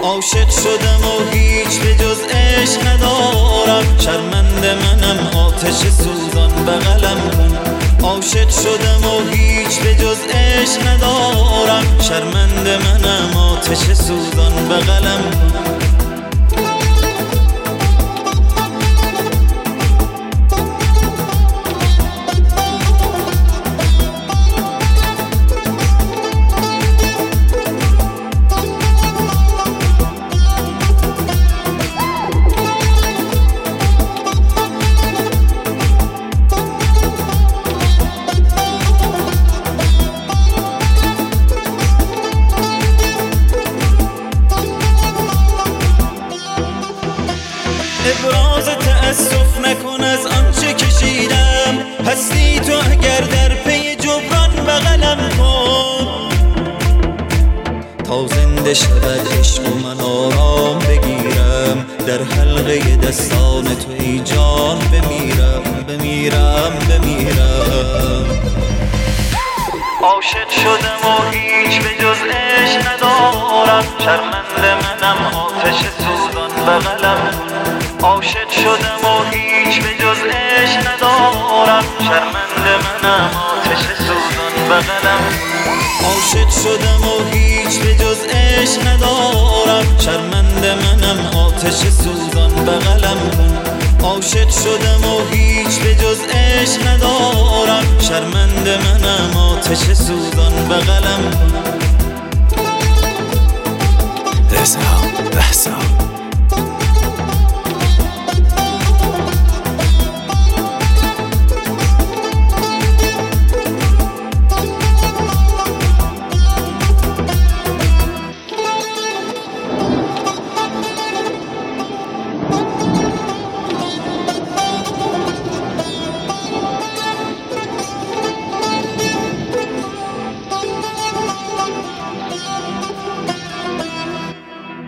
عاشق شدم و هیچ به جز عشق ندارم، شرمنده منم آتش سوزان بغلم کن. عاشق شدم و هیچ به جز عشق ندارم، شرمنده منم آتش سوزان بغلم کن. ابراز تأسف نکن از آنچه کشیدم، هستی تو اگر در پی جبران بغلم کن. تا زنده شود عشق و من آرام بگیرم، در حلقه دستان تو ای جان بمیرم بمیرم بمیرم. عاشق شدم و هیچ به جز عشق ندارم، شرمنده منم آتش سوزان بغلم کن. عاشق شدم و هیچ به جز عشق ندارم، شرمنده منم آتش سوزان بغلم کن. عاشق شدم و هیچ به جز عشق ندارم، شرمنده منم آتش سوزان بغلم کن. عاشق شدم و هیچ به جز عشق ندارم، شرمنده منم آتش سوزان بغلم کن. رضا بهزاد